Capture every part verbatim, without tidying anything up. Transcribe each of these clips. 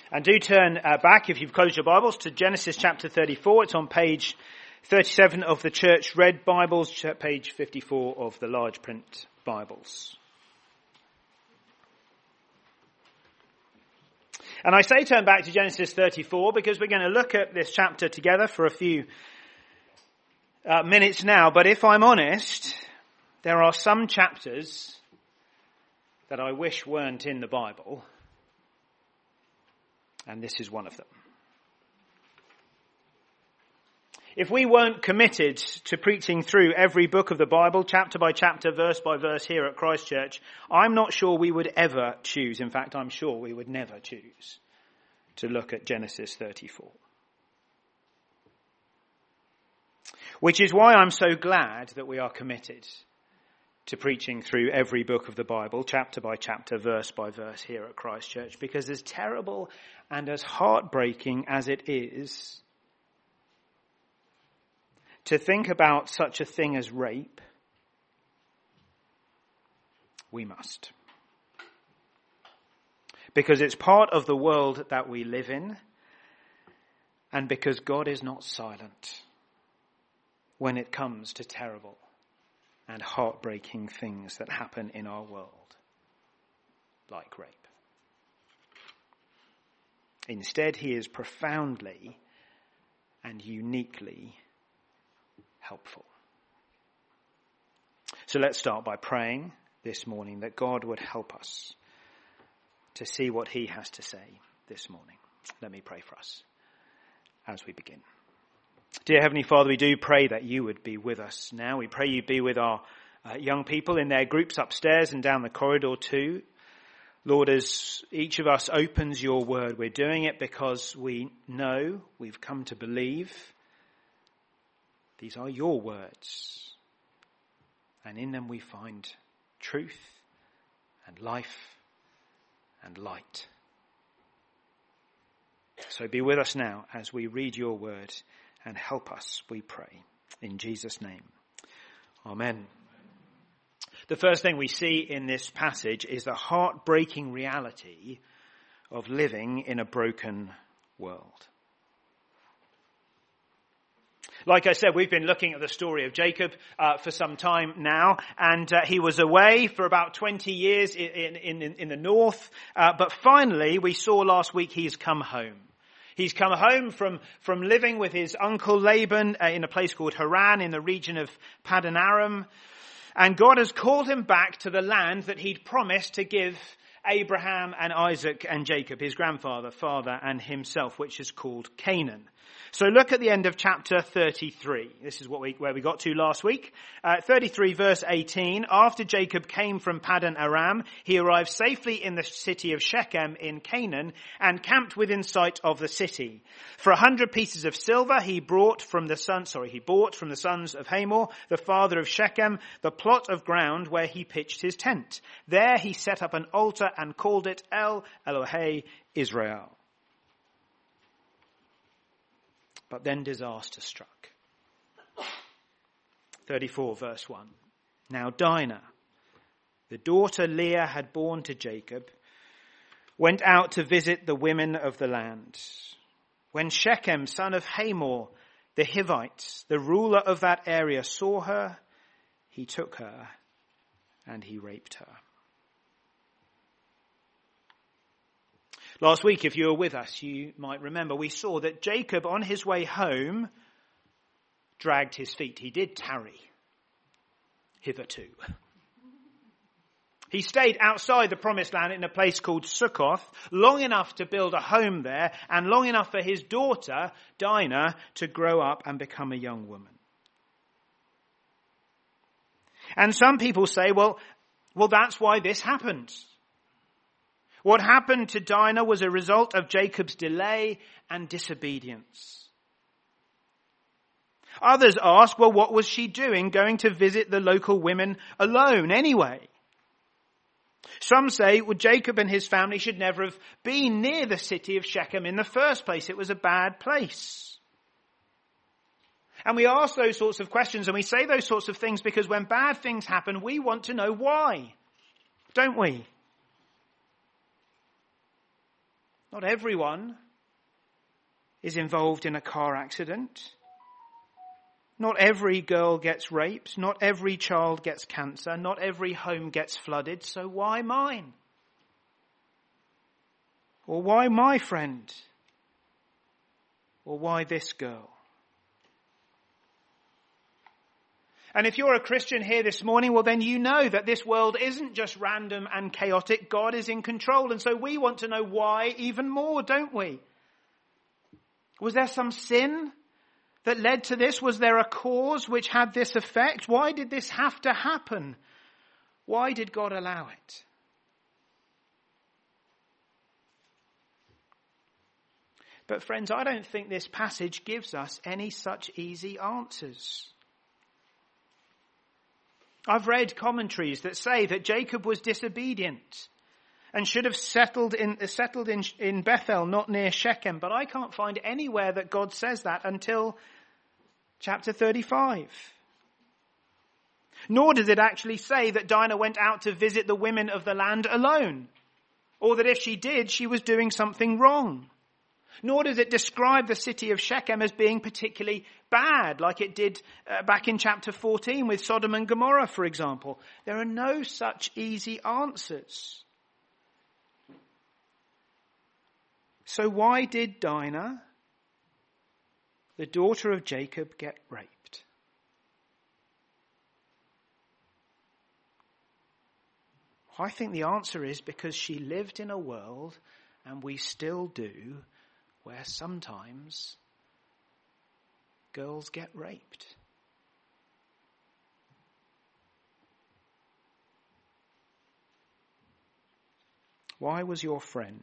And do turn uh, back, if you've closed your Bibles, to Genesis chapter thirty-four. It's on page thirty-seven of the Church Red Bibles, page fifty-four of the large print Bibles. And I say turn back to Genesis thirty-four because we're going to look at this chapter together for a few uh, minutes now. But if I'm honest, there are some chapters that I wish weren't in the Bible. And this is one of them. If we weren't committed to preaching through every book of the Bible, chapter by chapter, verse by verse here at Christ Church, I'm not sure we would ever choose, in fact, I'm sure we would never choose to look at Genesis thirty-four. Which is why I'm so glad that we are committed to preaching through every book of the Bible, chapter by chapter, verse by verse here at Christ Church, because as terrible and as heartbreaking as it is to think about such a thing as rape, we must. Because it's part of the world that we live in, and because God is not silent when it comes to terrible and heartbreaking things that happen in our world, like rape. Instead, he is profoundly and uniquely helpful. So let's start by praying this morning that God would help us to see what he has to say this morning. Let me pray for us as we begin. Dear Heavenly Father, we do pray that you would be with us now. We pray you be with our uh, young people in their groups upstairs and down the corridor too. Lord, as each of us opens your word, we're doing it because we know, we've come to believe, these are your words. And in them we find truth and life and light. So be with us now as we read your word. And help us, we pray. In Jesus' name. Amen. The first thing we see in this passage is the heartbreaking reality of living in a broken world. Like I said, we've been looking at the story of Jacob uh, for some time now, and uh, he was away for about twenty years in, in, in, in the north, uh, but finally we saw last week he's come home. He's come home from, from living with his uncle Laban uh, in a place called Haran in the region of Paddan Aram. And God has called him back to the land that he'd promised to give Abraham and Isaac and Jacob, his grandfather, father, and himself, which is called Canaan. So look at the end of chapter thirty-three. This is what we, where we got to last week. Uh, thirty-three verse eighteen. After Jacob came from Paddan Aram, he arrived safely in the city of Shechem in Canaan and camped within sight of the city. For a hundred pieces of silver he brought from the son, sorry, he bought from the sons of Hamor, the father of Shechem, the plot of ground where he pitched his tent. There he set up an altar and called it El Elohe Israel. But then disaster struck. thirty-four verse one. Now Dinah, the daughter Leah had borne to Jacob, went out to visit the women of the land. When Shechem, son of Hamor, the Hivite, the ruler of that area, saw her, he took her and he raped her. Last week, if you were with us, you might remember we saw that Jacob, on his way home, dragged his feet. He did tarry hitherto. He stayed outside the promised land in a place called Sukkoth, long enough to build a home there and long enough for his daughter, Dinah, to grow up and become a young woman. And some people say, well, well, that's why this happened. What happened to Dinah was a result of Jacob's delay and disobedience. Others ask, well, what was she doing going to visit the local women alone anyway? Some say, well, Jacob and his family should never have been near the city of Shechem in the first place. It was a bad place. And we ask those sorts of questions and we say those sorts of things because when bad things happen, we want to know why, don't we? Not everyone is involved in a car accident. Not every girl gets raped. Not every child gets cancer. Not every home gets flooded. So why mine? Or why my friend? Or why this girl? And if you're a Christian here this morning, well then you know that this world isn't just random and chaotic. God is in control. And so we want to know why even more, don't we? Was there some sin that led to this? Was there a cause which had this effect? Why did this have to happen? Why did God allow it? But friends, I don't think this passage gives us any such easy answers. I've read commentaries that say that Jacob was disobedient and should have settled in settled in, in Bethel, not near Shechem. But I can't find anywhere that God says that until chapter thirty-five. Nor does it actually say that Dinah went out to visit the women of the land alone, or that if she did, she was doing something wrong. Nor does it describe the city of Shechem as being particularly bad, like it did uh, back in chapter fourteen with Sodom and Gomorrah, for example. There are no such easy answers. So why did Dinah, the daughter of Jacob, get raped? I think the answer is because she lived in a world, and we still do, where sometimes girls get raped. Why was your friend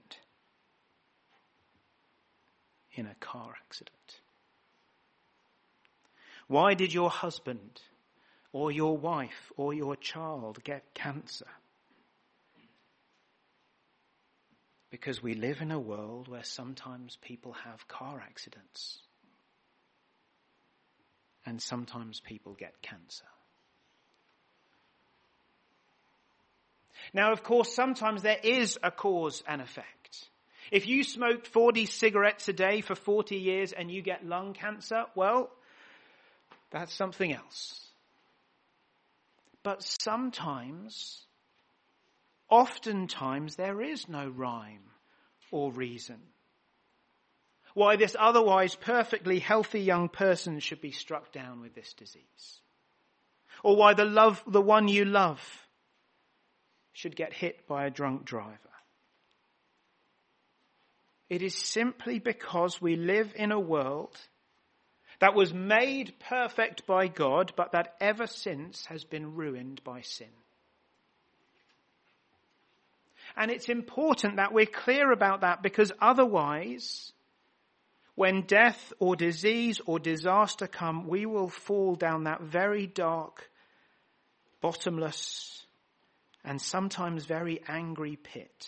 in a car accident? Why did your husband or your wife or your child get cancer? Because we live in a world where sometimes people have car accidents. And sometimes people get cancer. Now, of course, sometimes there is a cause and effect. If you smoked forty cigarettes a day for forty years and you get lung cancer, well, that's something else. But sometimes, oftentimes, there is no rhyme or reason why this otherwise perfectly healthy young person should be struck down with this disease, or why the love, the one you love should get hit by a drunk driver. It is simply because we live in a world that was made perfect by God, but that ever since has been ruined by sin. And it's important that we're clear about that, because otherwise, when death or disease or disaster come, we will fall down that very dark, bottomless, and sometimes very angry pit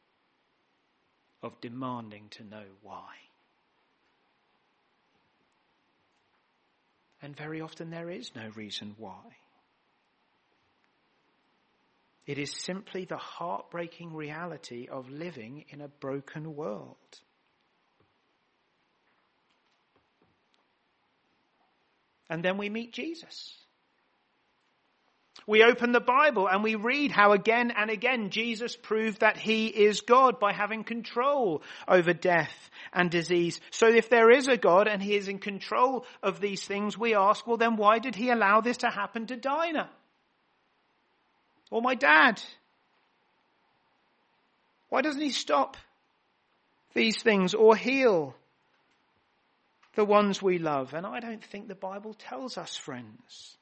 of demanding to know why. And very often there is no reason why. It is simply the heartbreaking reality of living in a broken world. And then we meet Jesus. We open the Bible and we read how again and again Jesus proved that he is God by having control over death and disease. So if there is a God and he is in control of these things, we ask, well then why did he allow this to happen to Dinah? Or my dad? Why doesn't he stop these things or heal the ones we love? And I don't think the Bible tells us, friends.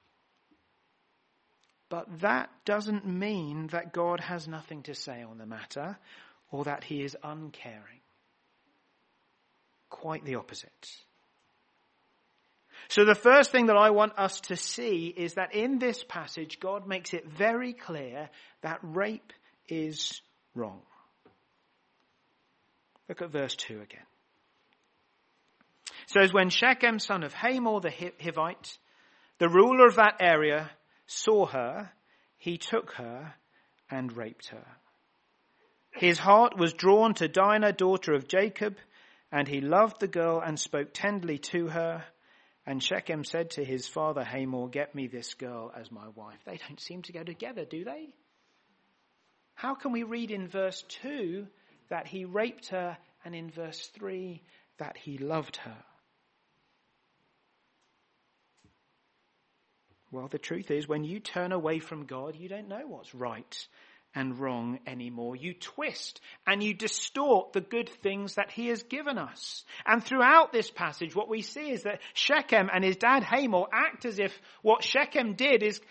But that doesn't mean that God has nothing to say on the matter or that he is uncaring. Quite the opposite. So the first thing that I want us to see is that in this passage, God makes it very clear that rape is wrong. Look at verse two again. It says, when Shechem, son of Hamor the Hivite, the ruler of that area, saw her, he took her and raped her. His heart was drawn to Dinah, daughter of Jacob, and he loved the girl and spoke tenderly to her. And Shechem said to his father Hamor, get me this girl as my wife. They don't seem to go together, do they? How can we read in verse two that he raped her and in verse three that he loved her? Well, the truth is, when you turn away from God, you don't know what's right and wrong anymore. You twist and you distort the good things that he has given us. And throughout this passage, what we see is that Shechem and his dad Hamor act as if what Shechem did is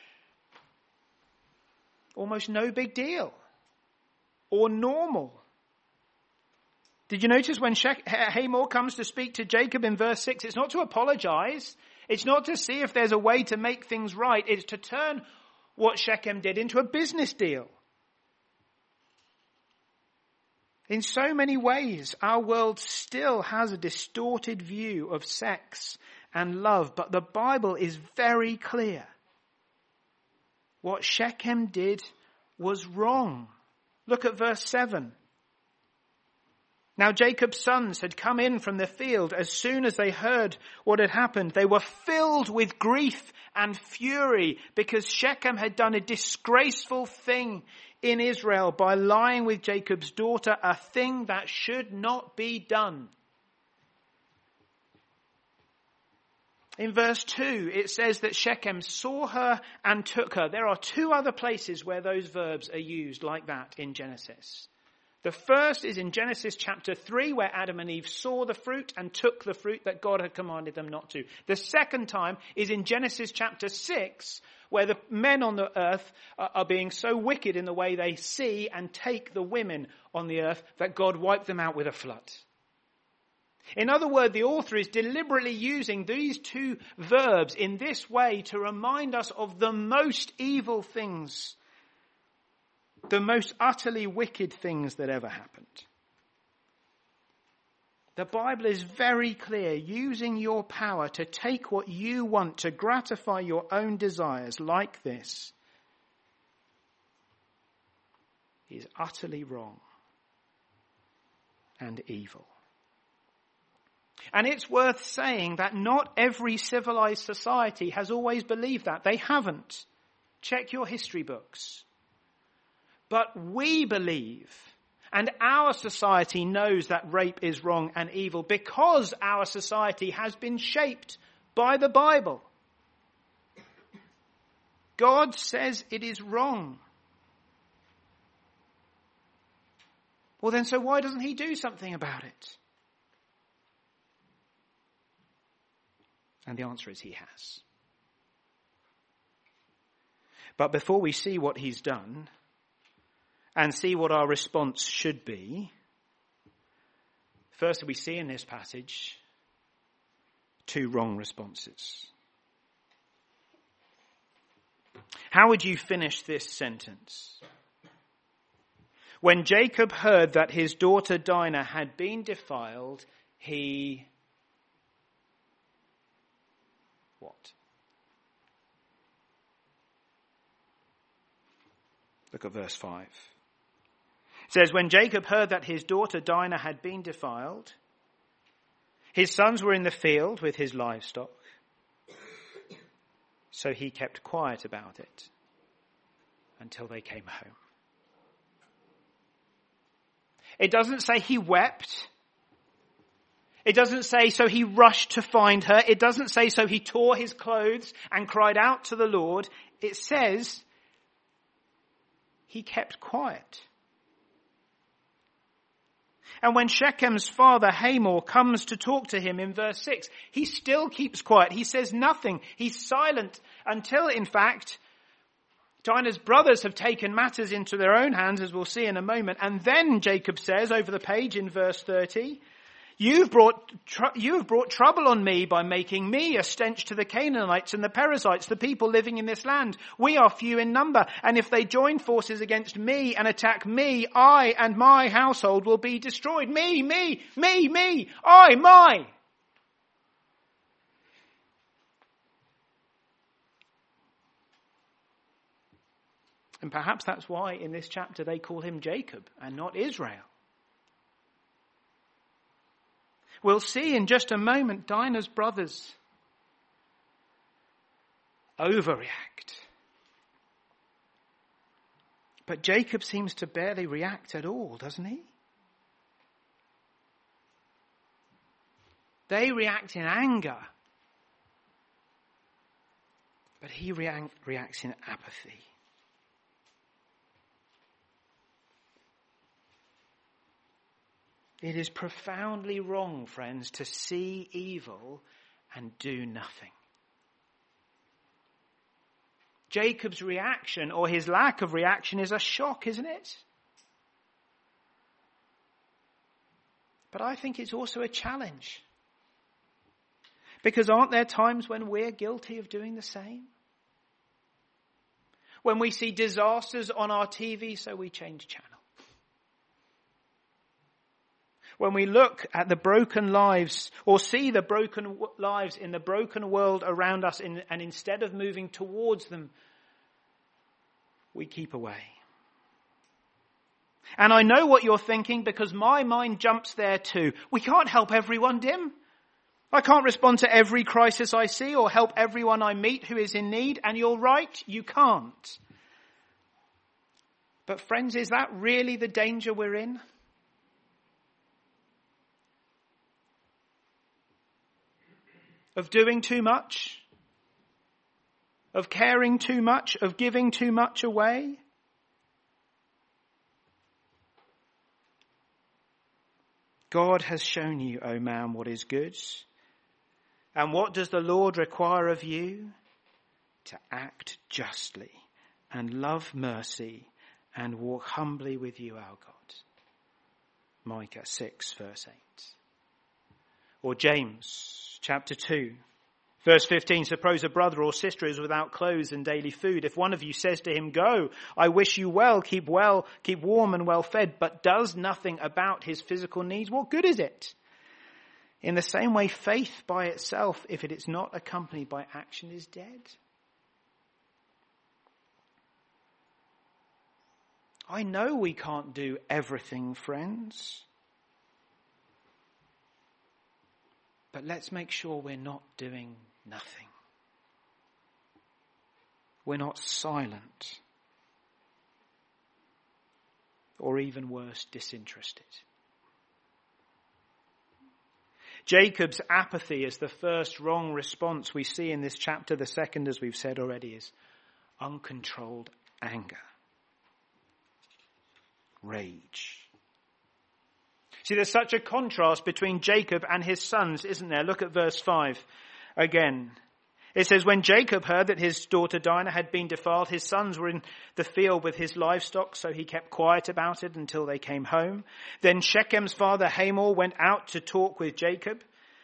almost no big deal or normal. Did you notice when Shech- Hamor comes to speak to Jacob in verse six, it's not to apologize. It's not to see if there's a way to make things right. It's to turn what Shechem did into a business deal. In so many ways, our world still has a distorted view of sex and love, but the Bible is very clear. What Shechem did was wrong. Look at verse seven. Now Jacob's sons had come in from the field. As soon as they heard what had happened, they were filled with grief and fury because Shechem had done a disgraceful thing in Israel by lying with Jacob's daughter, a thing that should not be done. In verse two, it says that Shechem saw her and took her. There are two other places where those verbs are used like that in Genesis. The first is in Genesis chapter three, where Adam and Eve saw the fruit and took the fruit that God had commanded them not to. The second time is in Genesis chapter six, where the men on the earth are being so wicked in the way they see and take the women on the earth that God wiped them out with a flood. In other words, the author is deliberately using these two verbs in this way to remind us of the most evil things, the most utterly wicked things that ever happened. The Bible is very clear. Using your power to take what you want to gratify your own desires like this is utterly wrong and evil. And it's worth saying that not every civilized society has always believed that. They haven't. Check your history books. But we believe, and our society knows that rape is wrong and evil because our society has been shaped by the Bible. God says it is wrong. Well then, so why doesn't he do something about it? And the answer is he has. But before we see what he's done and see what our response should be, first we see in this passage two wrong responses. How would you finish this sentence? When Jacob heard that his daughter Dinah had been defiled, he... what? Look at verse five. It says, when Jacob heard that his daughter Dinah had been defiled, his sons were in the field with his livestock, so he kept quiet about it until they came home. It doesn't say he wept. It doesn't say so he rushed to find her. It doesn't say so he tore his clothes and cried out to the Lord. It says he kept quiet. And when Shechem's father Hamor comes to talk to him in verse six, he still keeps quiet. He says nothing. He's silent until, in fact, Dinah's brothers have taken matters into their own hands, as we'll see in a moment. And then Jacob says over the page in verse thirty, You've brought, tr- you have brought trouble on me by making me a stench to the Canaanites and the Perizzites, the people living in this land. We are few in number, and if they join forces against me and attack me, I and my household will be destroyed. Me, me, me, me, I, my. And perhaps that's why in this chapter they call him Jacob and not Israel. We'll see in just a moment Dinah's brothers overreact. But Jacob seems to barely react at all, doesn't he? They react in anger. But he react, reacts in apathy. It is profoundly wrong, friends, to see evil and do nothing. Jacob's reaction, or his lack of reaction, is a shock, isn't it? But I think it's also a challenge. Because aren't there times when we're guilty of doing the same? When we see disasters on our T V, so we change channel. When we look at the broken lives or see the broken lives in the broken world around us, in, and instead of moving towards them, we keep away. And I know what you're thinking because my mind jumps there too. We can't help everyone, Dim. I can't respond to every crisis I see or help everyone I meet who is in need. And you're right, you can't. But friends, is that really the danger we're in? Of doing too much? Of caring too much? Of giving too much away? God has shown you, O man, what is good. And what does the Lord require of you? To act justly and love mercy and walk humbly with you, our God. Micah six, verse eight. Or James chapter two, verse fifteen. Suppose a brother or sister is without clothes and daily food. If one of you says to him, go, I wish you well, keep well, keep warm and well fed, but does nothing about his physical needs, what good is it? In the same way, faith by itself, if it is not accompanied by action, is dead. I know we can't do everything, friends. But let's make sure we're not doing nothing. We're not silent. Or even worse, disinterested. Jacob's apathy is the first wrong response we see in this chapter. The second, as we've said already, is uncontrolled anger. Rage. See, there's such a contrast between Jacob and his sons, isn't there? Look at verse five again. It says, when Jacob heard that his daughter Dinah had been defiled, his sons were in the field with his livestock, so he kept quiet about it until they came home. Then Shechem's father Hamor went out to talk with Jacob.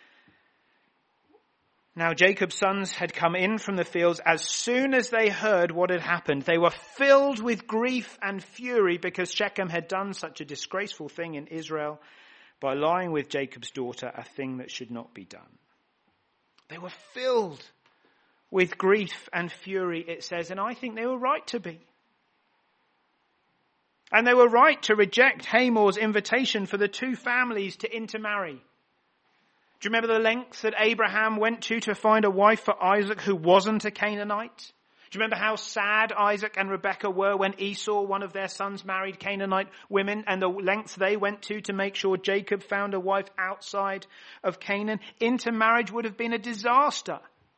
Now Jacob's sons had come in from the fields. As soon as they heard what had happened, they were filled with grief and fury because Shechem had done such a disgraceful thing in Israel by lying with Jacob's daughter, a thing that should not be done. They were filled with grief and fury, it says, and I think they were right to be. And they were right to reject Hamor's invitation for the two families to intermarry. Do you remember the lengths that Abraham went to to find a wife for Isaac who wasn't a Canaanite? Do you remember how sad Isaac and Rebekah were when Esau, one of their sons, married Canaanite women, and the lengths they went to to make sure Jacob found a wife outside of Canaan? Intermarriage would have been a disaster.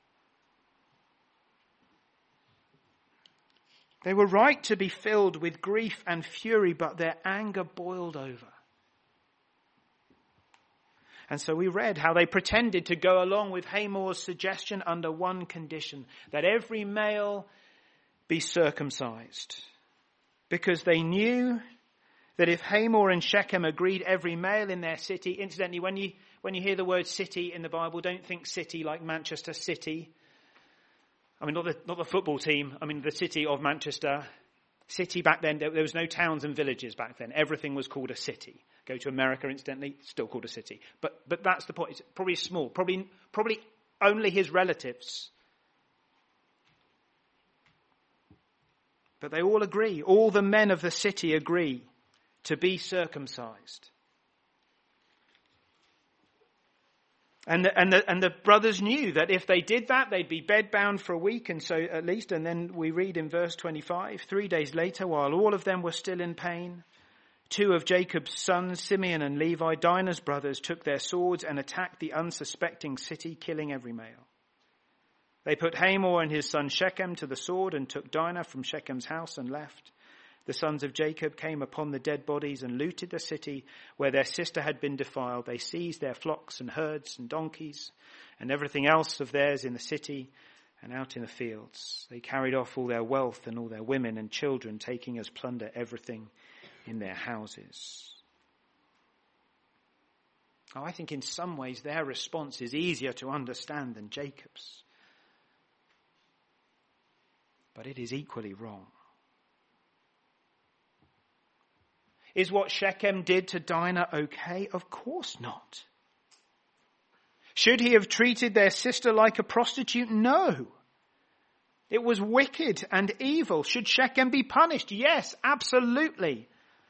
They were right to be filled with grief and fury, but their anger boiled over. And so we read how they pretended to go along with Hamor's suggestion under one condition, that every male be circumcised. Because they knew that if Hamor and Shechem agreed every male in their city, incidentally, when you, when you hear the word city in the Bible, don't think city like Manchester City. I mean, not the, not the football team. I mean, the city of Manchester. City back then, there, there was no towns and villages back then. Everything was called a city. Go to America, incidentally, still called a city. But but that's the point. It's probably small. Probably probably only his relatives. But they all agree, all the men of the city agree to be circumcised. And the, and the, and the brothers knew that if they did that, they'd be bedbound for a week, and so at least. And then we read in verse twenty-five, three days later, while all of them were still in pain, two of Jacob's sons, Simeon and Levi, Dinah's brothers, took their swords and attacked the unsuspecting city, killing every male. They put Hamor and his son Shechem to the sword and took Dinah from Shechem's house and left. The sons of Jacob came upon the dead bodies and looted the city where their sister had been defiled. They seized their flocks and herds and donkeys and everything else of theirs in the city and out in the fields. They carried off all their wealth and all their women and children, taking as plunder everything in their houses. Oh, I think in some ways their response is easier to understand than Jacob's. But it is equally wrong. Is what Shechem did to Dinah okay? Of course not. Should he have treated their sister like a prostitute? No. It was wicked and evil. Should Shechem be punished? Yes, absolutely.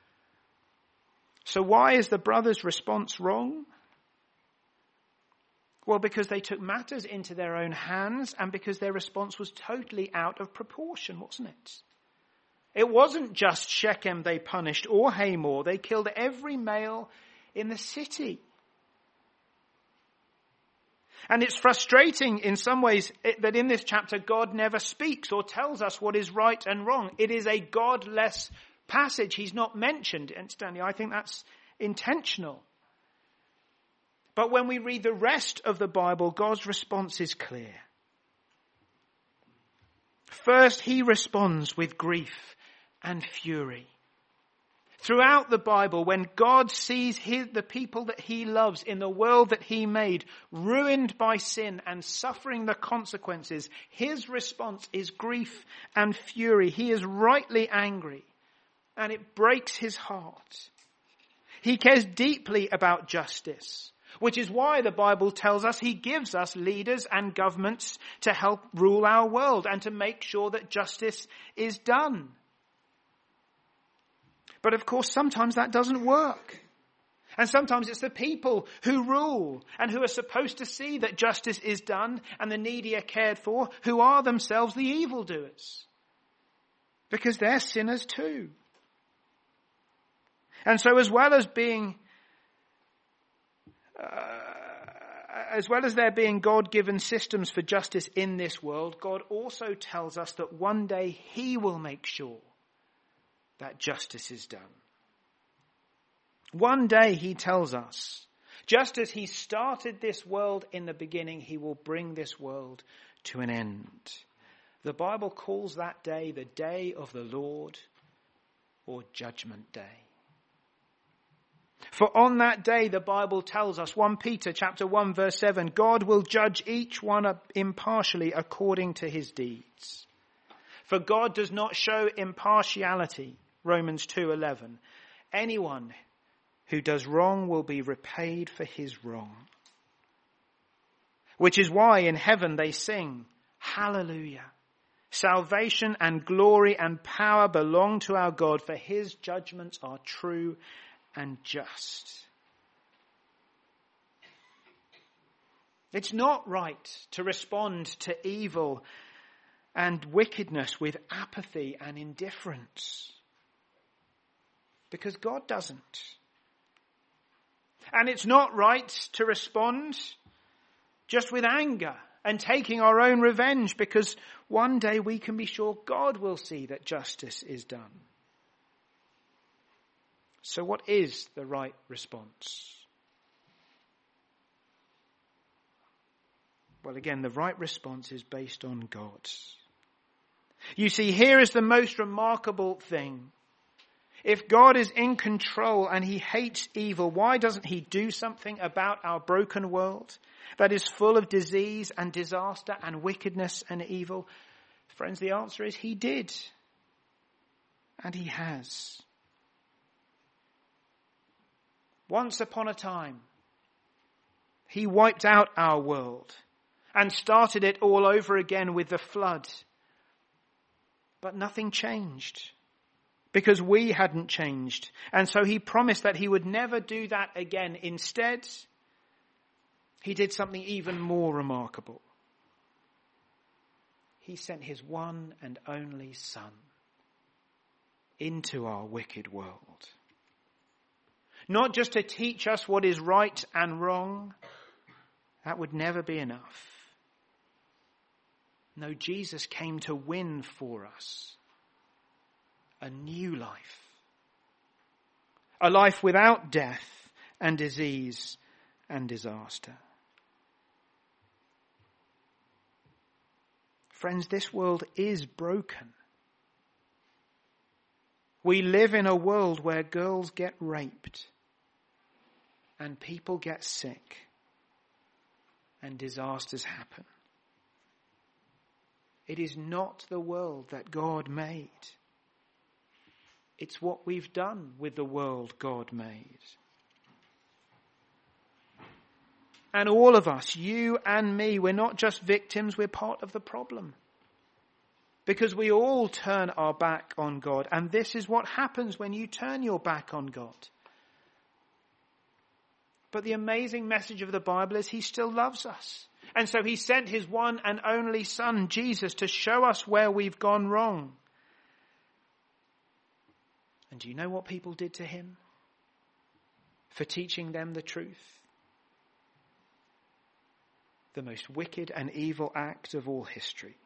So why is the brothers' response wrong? Well, because they took matters into their own hands and because their response was totally out of proportion, wasn't it? It wasn't just Shechem they punished or Hamor. They killed every male in the city. And it's frustrating in some ways that in this chapter God never speaks or tells us what is right and wrong. It is a godless passage. He's not mentioned. And Stanley, I think that's intentional. But when we read the rest of the Bible, God's response is clear. First, he responds with grief and fury. Throughout the Bible, when God sees his, the people that he loves in the world that he made, ruined by sin and suffering the consequences, his response is grief and fury. He is rightly angry, and it breaks his heart. He cares deeply about justice, which is why the Bible tells us he gives us leaders and governments to help rule our world and to make sure that justice is done. But of course, sometimes that doesn't work. And sometimes it's the people who rule and who are supposed to see that justice is done and the needy are cared for, who are themselves the evildoers. Because they're sinners too. And so as well as being, uh, as well as there being God-given systems for justice in this world, God also tells us that one day he will make sure that justice is done. One day, he tells us, just as he started this world in the beginning, he will bring this world to an end. The Bible calls that day the day of the Lord, or Judgment Day. For on that day, the Bible tells us, First Peter chapter one verse seven, God will judge each one impartially according to his deeds. For God does not show impartiality, Romans two eleven. Anyone who does wrong will be repaid for his wrong. Which is why in heaven they sing, Hallelujah. Salvation and glory and power belong to our God, for his judgments are true and just. It's not right to respond to evil and wickedness with apathy and indifference. Because God doesn't. And it's not right to respond just with anger and taking our own revenge, because one day we can be sure God will see that justice is done. So what is the right response? Well, again, the right response is based on God. You see, here is the most remarkable thing. If God is in control and he hates evil, why doesn't he do something about our broken world that is full of disease and disaster and wickedness and evil? Friends, the answer is he did. And he has. Once upon a time, he wiped out our world and started it all over again with the flood. But nothing changed because we hadn't changed. And so he promised that he would never do that again. Instead, he did something even more remarkable. He sent his one and only Son into our wicked world. Not just to teach us what is right and wrong. That would never be enough. No, Jesus came to win for us a new life. A life without death and disease and disaster. Friends, this world is broken. We live in a world where girls get raped and people get sick and disasters happen. It is not the world that God made. It's what we've done with the world God made. And all of us, you and me, we're not just victims, we're part of the problem. Because we all turn our back on God. And this is what happens when you turn your back on God. But the amazing message of the Bible is he still loves us. And so he sent his one and only Son, Jesus, to show us where we've gone wrong. And do you know what people did to him for teaching them the truth? The most wicked and evil act of all history.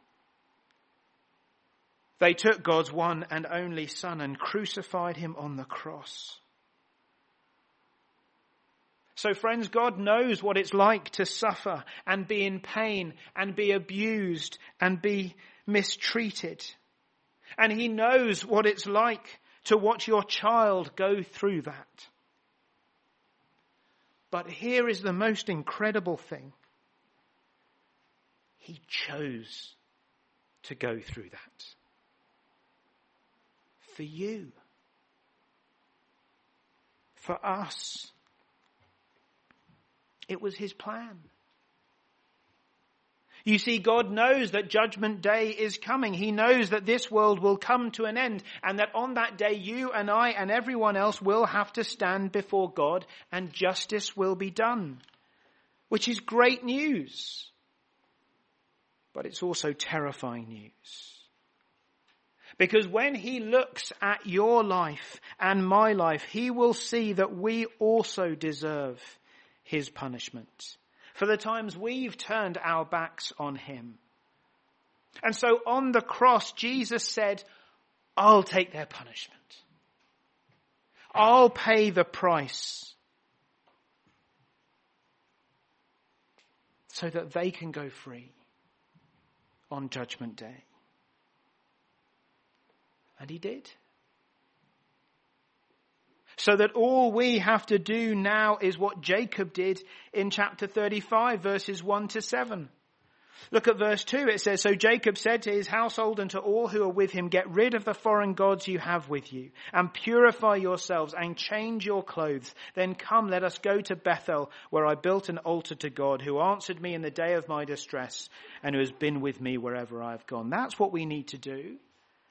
They took God's one and only Son and crucified him on the cross. So friends, God knows what it's like to suffer and be in pain and be abused and be mistreated. And he knows what it's like to watch your child go through that. But here is the most incredible thing. He chose to go through that. For you. For us. It was his plan. You see, God knows that Judgment Day is coming. He knows that this world will come to an end and that on that day you and I and everyone else will have to stand before God and justice will be done. Which is great news. But it's also terrifying news. Because when he looks at your life and my life, he will see that we also deserve his punishment for the times we've turned our backs on him. And so on the cross, Jesus said, I'll take their punishment. I'll pay the price so that they can go free on Judgment Day. And he did. So that all we have to do now is what Jacob did in chapter thirty-five, verses one to seven. Look at verse two. It says, So Jacob said to his household and to all who are with him, Get rid of the foreign gods you have with you, and purify yourselves, and change your clothes. Then come, let us go to Bethel, where I built an altar to God, who answered me in the day of my distress, and who has been with me wherever I have gone. That's what we need to do.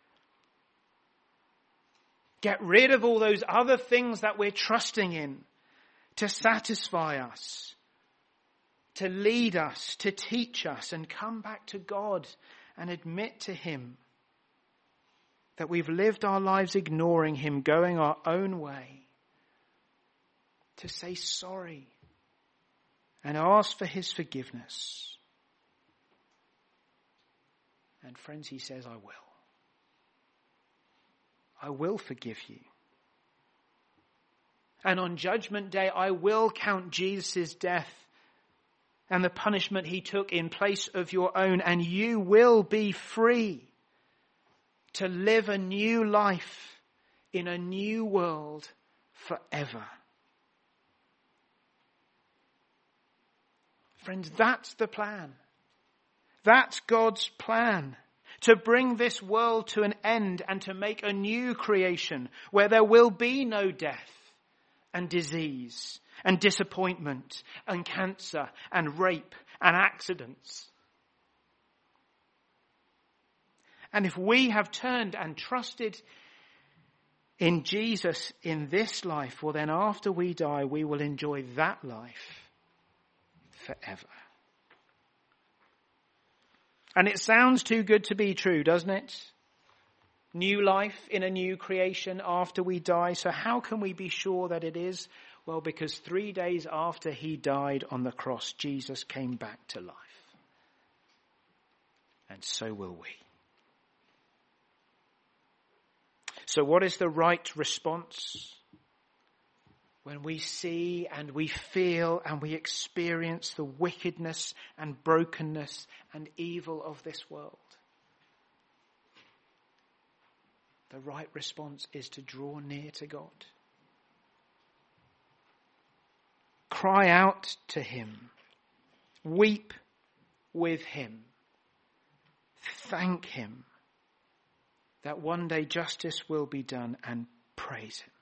Get rid of all those other things that we're trusting in to satisfy us, to lead us, to teach us, and come back to God and admit to him that we've lived our lives ignoring him, going our own way, to say sorry and ask for his forgiveness. And friends, he says, I will. I will forgive you. And on Judgment Day, I will count Jesus' death and the punishment he took in place of your own, and you will be free to live a new life in a new world forever. Friends, that's the plan. That's God's plan. To bring this world to an end and to make a new creation where there will be no death and disease and disappointment and cancer and rape and accidents. And if we have turned and trusted in Jesus in this life, well then after we die, we will enjoy that life forever. And it sounds too good to be true, doesn't it? New life in a new creation after we die. So how can we be sure that it is? Well, because three days after he died on the cross, Jesus came back to life. And so will we. So what is the right response when we see and we feel and we experience the wickedness and brokenness and evil of this world? The right response is to draw near to God. Cry out to him. Weep with him. Thank him that one day justice will be done, and praise him.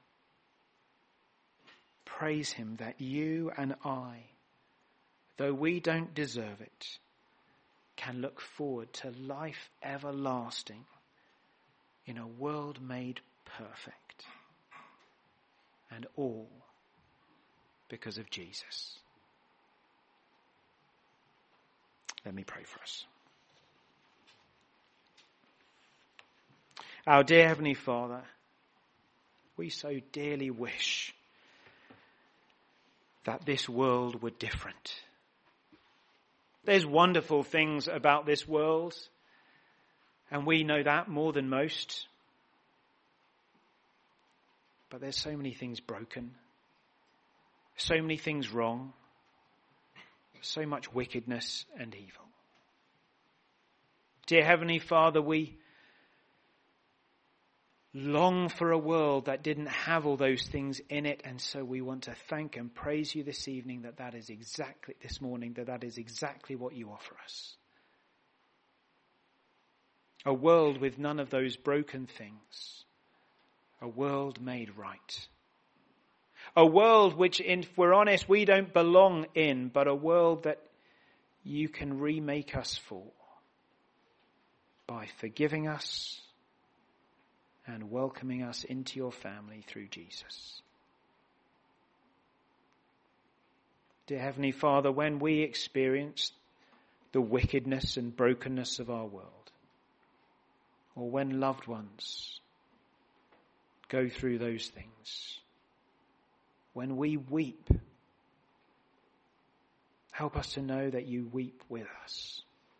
Praise him that you and I, though we don't deserve it, can look forward to life everlasting in a world made perfect. And all because of Jesus. Let me pray for us. Our dear Heavenly Father, we so dearly wish that this world were different. There's wonderful things about this world, and we know that more than most. But there's so many things broken, so many things wrong, so much wickedness and evil. Dear Heavenly Father, we long for a world that didn't have all those things in it, and so we want to thank and praise you this evening that that is exactly, this morning, that that is exactly what you offer us. A world with none of those broken things. A world made right. A world which, if we're honest, we don't belong in, but a world that you can remake us for by forgiving us and welcoming us into your family through Jesus. Dear Heavenly Father, when we experience the wickedness and brokenness of our world, or when loved ones go through those things, when we weep, help us to know that you weep with us.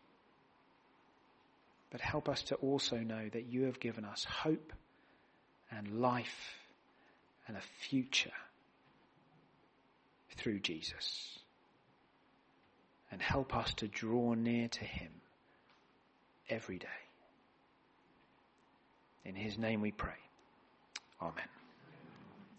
But help us to also know that you have given us hope and life and a future through Jesus. And help us to draw near to him every day. In his name we pray. Amen.